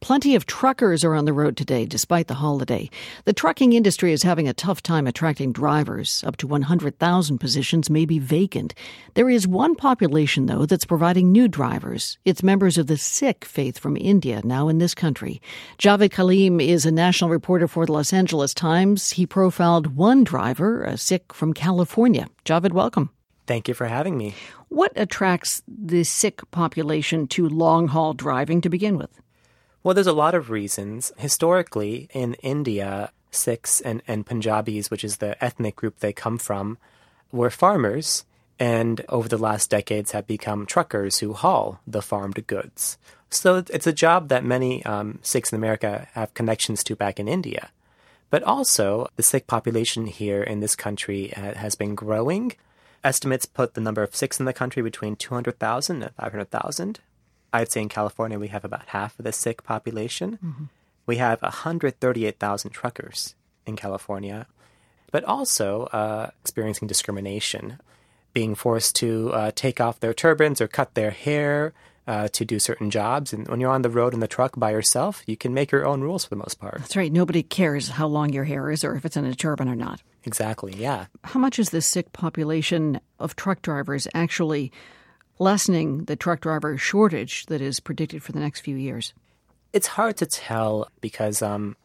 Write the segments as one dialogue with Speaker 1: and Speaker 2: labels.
Speaker 1: Plenty of truckers are on the road today, despite the holiday. The trucking industry is having a tough time attracting drivers. Up to 100,000 positions may be vacant. There is one population, though, that's providing new drivers. It's members of the Sikh faith from India, now in this country. Javed Kaleem is a national reporter for the Los Angeles Times. He profiled one driver, a Sikh from California. Javed, welcome.
Speaker 2: Thank you for having me.
Speaker 1: What attracts the Sikh population to long-haul driving to begin with?
Speaker 2: Well, there's a lot of reasons. Historically, in India, Sikhs and Punjabis, which is the ethnic group they come from, were farmers, and over the last decades have become truckers who haul the farmed goods. So it's a job that many Sikhs in America have connections to back in India. But also, the Sikh population here in this country has been growing. Estimates put the number of Sikhs in the country between 200,000 and 500,000. I'd say in California we have about half of the Sikh population. Mm-hmm. We have 138,000 truckers in California, but also experiencing discrimination, being forced to take off their turbans or cut their hair to do certain jobs. And when you're on the road in the truck by yourself, you can make your own rules for the most part.
Speaker 1: That's right. Nobody cares how long your hair is or if it's in a turban or not.
Speaker 2: Exactly, yeah.
Speaker 1: How much is the Sikh population of truck drivers actually lessening the truck driver shortage that is predicted for the next few years?
Speaker 2: It's hard to tell because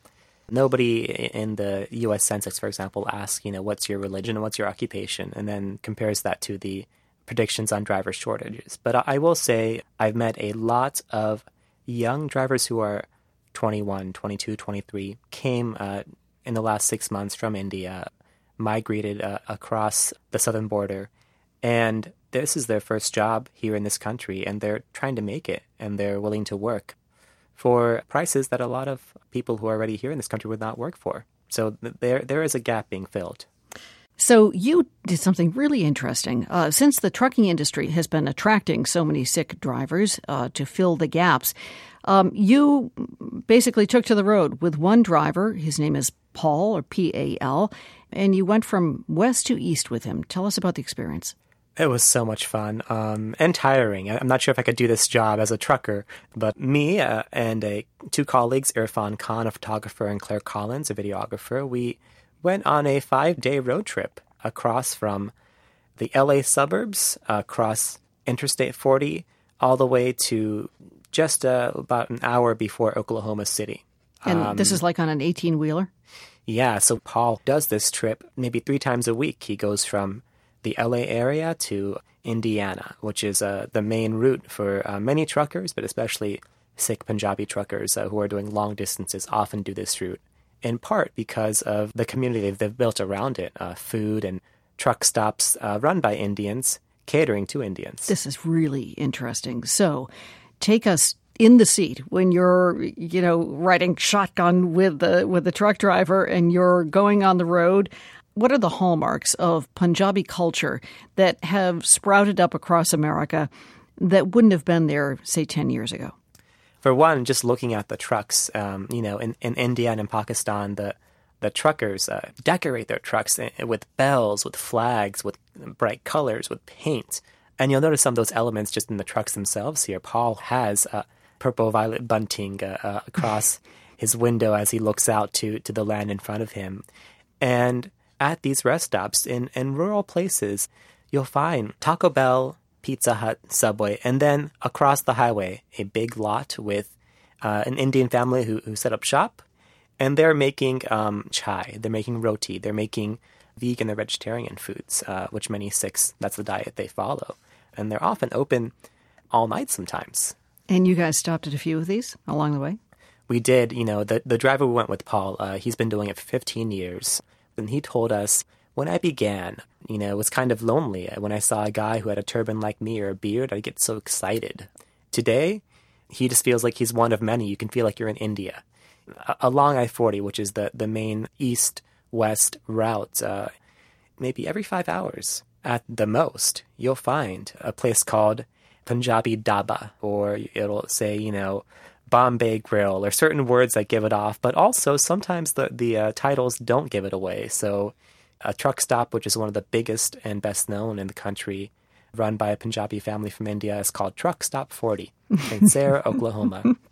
Speaker 2: nobody in the U.S. Census, for example, asks, what's your religion, what's your occupation, and then compares that to the predictions on driver shortages. But I will say I've met a lot of young drivers who are 21, 22, 23, came in the last 6 months from India, migrated across the southern border, and this is their first job here in this country, and they're trying to make it, and they're willing to work for prices that a lot of people who are already here in this country would not work for. So there is a gap being filled.
Speaker 1: So you did something really interesting. Since the trucking industry has been attracting so many Sikh drivers to fill the gaps, you basically took to the road with one driver. His name is Paul, or P-A-L, and you went from west to east with him. Tell us about the experience.
Speaker 2: It was so much fun and tiring. I'm not sure if I could do this job as a trucker, but me and two colleagues, Irfan Khan, a photographer, and Claire Collins, a videographer, we went on a 5-day road trip across from the LA suburbs, across Interstate 40, all the way to just about an hour before Oklahoma City.
Speaker 1: And this is like on an 18-wheeler?
Speaker 2: Yeah, so Paul does this trip maybe 3 times a week. He goes from the LA area to Indiana, which is the main route for many truckers, but especially Sikh Punjabi truckers who are doing long distances often do this route, in part because of the community they've built around it, food and truck stops run by Indians, catering to Indians.
Speaker 1: This is really interesting. So take us in the seat when you're, riding shotgun with the truck driver and you're going on the road. What are the hallmarks of Punjabi culture that have sprouted up across America that wouldn't have been there, say, 10 years ago?
Speaker 2: For one, just looking at the trucks, in India and in Pakistan, the truckers decorate their trucks with bells, with flags, with bright colors, with paint. And you'll notice some of those elements just in the trucks themselves here. Paul has purple-violet bunting across his window as he looks out to the land in front of him. And at these rest stops in rural places, you'll find Taco Bell, Pizza Hut, Subway, and then across the highway, a big lot with an Indian family who set up shop, and they're making chai, they're making roti, they're making vegan or vegetarian foods, which many Sikhs, that's the diet they follow. And they're often open all night sometimes.
Speaker 1: And you guys stopped at a few of these along the way?
Speaker 2: We did. The driver we went with, Paul, he's been doing it for 15 years. And he told us, when I began, it was kind of lonely. When I saw a guy who had a turban like me or a beard, I'd get so excited. Today, he just feels like he's one of many. You can feel like you're in India. Along I-40, which is the main east-west route, maybe every 5 hours at the most, you'll find a place called Punjabi Dhaba, or it'll say, Bombay Grill, or certain words that give it off, but also sometimes the titles don't give it away. So a truck stop, which is one of the biggest and best known in the country, run by a Punjabi family from India, is called Truck Stop 40 in Sarah, Oklahoma.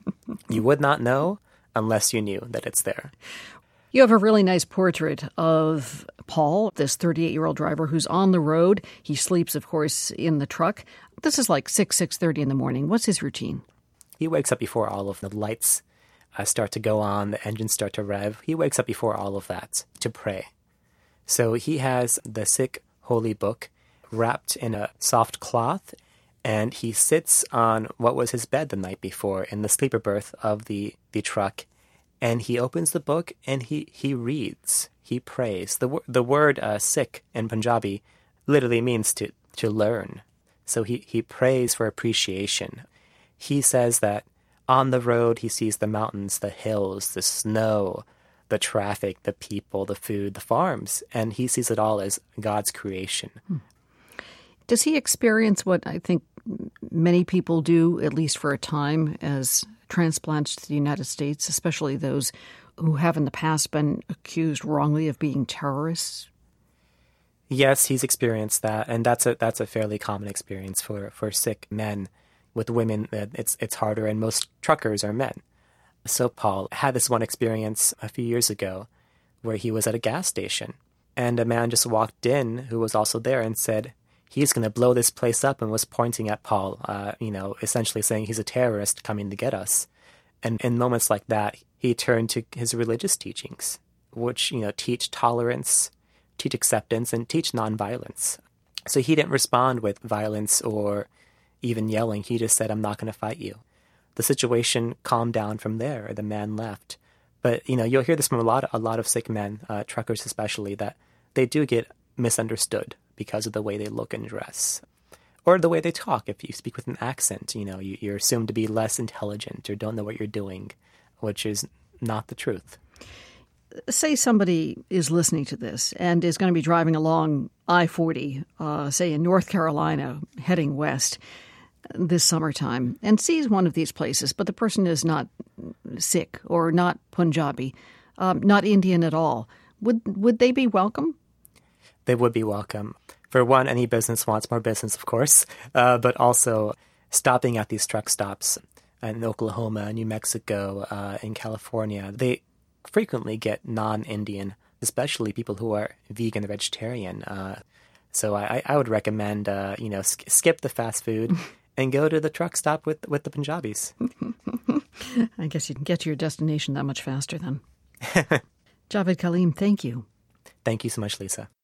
Speaker 2: You would not know unless you knew that it's there.
Speaker 1: You have a really nice portrait of Paul, this 38-year-old driver who's on the road. He sleeps, of course, in the truck. This is like 6:30 in the morning. What's his routine?
Speaker 2: He wakes up before all of the lights start to go on, the engines start to rev. He wakes up before all of that to pray. So he has the Sikh holy book wrapped in a soft cloth, and he sits on what was his bed the night before in the sleeper berth of the truck. And he opens the book and he reads, he prays. The word Sikh in Punjabi literally means to learn. So he prays for appreciation. He says that on the road he sees the mountains, the hills, the snow, the traffic, the people, the food, the farms, and he sees it all as God's creation.
Speaker 1: Does he experience what I think many people do, at least for a time, as transplants to the United States, especially those who have in the past been accused wrongly of being terrorists?
Speaker 2: Yes, he's experienced that, and that's a fairly common experience for Sikh men. With women, it's harder, and most truckers are men. So Paul had this one experience a few years ago where he was at a gas station, and a man just walked in who was also there and said, he's going to blow this place up, and was pointing at Paul, essentially saying he's a terrorist coming to get us. And in moments like that, he turned to his religious teachings, which, teach tolerance, teach acceptance, and teach nonviolence. So he didn't respond with violence or even yelling. He just said, I'm not going to fight you. The situation calmed down from there. The man left. But, you'll hear this from a lot of Sikh men, truckers especially, that they do get misunderstood because of the way they look and dress, or the way they talk. If you speak with an accent, you're assumed to be less intelligent or don't know what you're doing, which is not the truth.
Speaker 1: Say somebody is listening to this and is going to be driving along I-40, say in North Carolina, heading west this summertime, and sees one of these places, but the person is not Sikh or not Punjabi, not Indian at all. Would they be welcome?
Speaker 2: They would be welcome. For one, any business wants more business, of course, but also stopping at these truck stops in Oklahoma, New Mexico, in California, they frequently get non-Indian, especially people who are vegan or vegetarian. So I would recommend, skip the fast food and go to the truck stop with the Punjabis.
Speaker 1: I guess you can get to your destination that much faster then. Javed Kaleem, thank you.
Speaker 2: Thank you so much, Lisa.